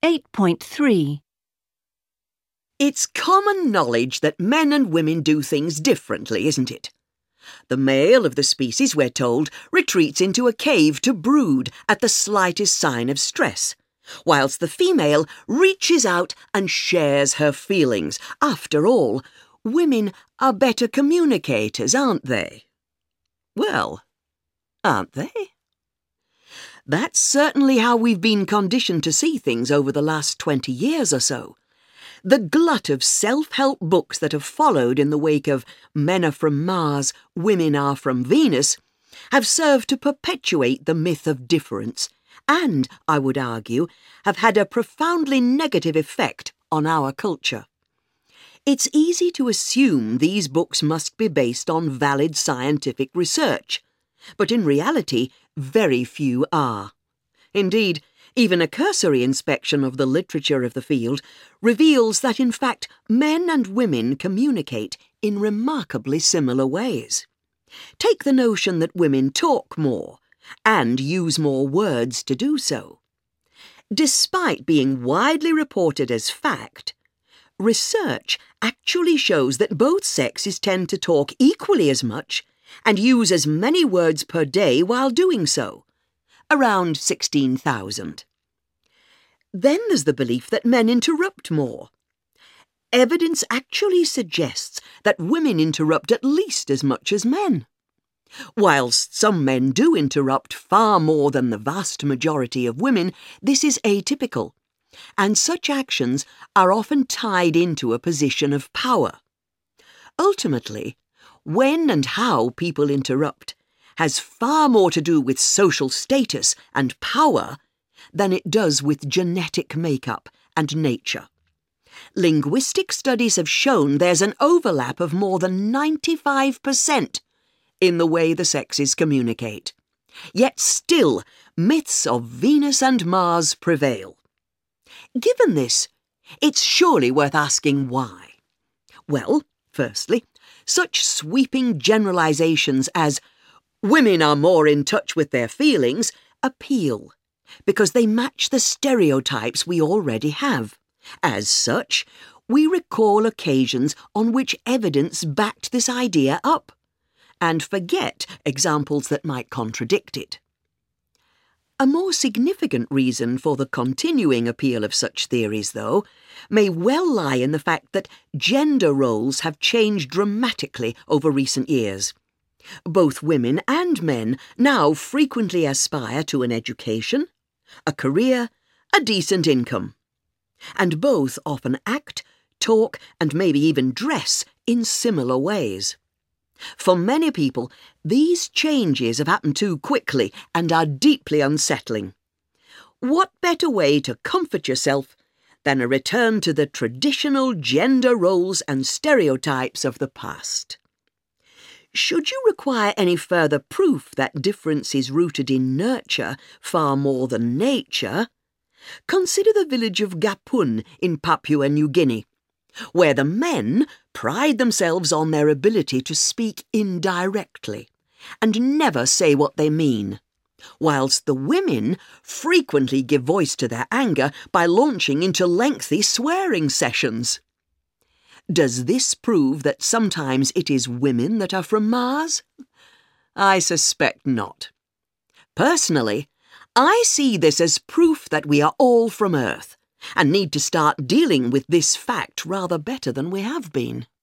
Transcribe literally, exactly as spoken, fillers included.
eight point three. It's common knowledge that men and women do things differently, isn't it? The male of the species, we're told, retreats into a cave to brood at the slightest sign of stress, whilst the female reaches out and shares her feelings. After all, women are better communicators, aren't they? Well, aren't they? That's certainly how we've been conditioned to see things over the last twenty years or so. The glut of self-help books that have followed in the wake of Men Are From Mars, Women Are From Venus have served to perpetuate the myth of difference and, I would argue, have had a profoundly negative effect on our culture. It's easy to assume these books must be based on valid scientific research, but in reality, very few are. Indeed, even a cursory inspection of the literature of the field reveals that, in fact, men and women communicate in remarkably similar ways. Take the notion that women talk more and use more words to do so. Despite being widely reported as fact, research actually shows that both sexes tend to talk equally as much and use as many words per day while doing so. Around sixteen thousand. Then there's the belief that men interrupt more. Evidence actually suggests that women interrupt at least as much as men. Whilst some men do interrupt far more than the vast majority of women, this is atypical, and such actions are often tied into a position of power. Ultimately, when and how people interrupt has far more to do with social status and power than it does with genetic makeup and nature. Linguistic studies have shown there's an overlap of more than ninety-five percent in the way the sexes communicate. Yet still, myths of Venus and Mars prevail. Given this, it's surely worth asking why. Well, firstly, such sweeping generalizations as women are more in touch with their feelings appeal because they match the stereotypes we already have. As such, we recall occasions on which evidence backed this idea up and forget examples that might contradict it. A more significant reason for the continuing appeal of such theories, though, may well lie in the fact that gender roles have changed dramatically over recent years. Both women and men now frequently aspire to an education, a career, a decent income. And both often act, talk, and maybe even dress in similar ways. For many people, these changes have happened too quickly and are deeply unsettling. What better way to comfort yourself than a return to the traditional gender roles and stereotypes of the past? Should you require any further proof that difference is rooted in nurture far more than nature, consider the village of Gapun in Papua New Guinea, where the men pride themselves on their ability to speak indirectly and never say what they mean, whilst the women frequently give voice to their anger by launching into lengthy swearing sessions. Does this prove that sometimes it is women that are from Mars? I suspect not. Personally, I see this as proof that we are all from Earth and need to start dealing with this fact rather better than we have been.